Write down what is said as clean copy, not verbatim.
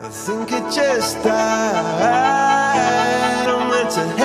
I think it just died. I'm meant to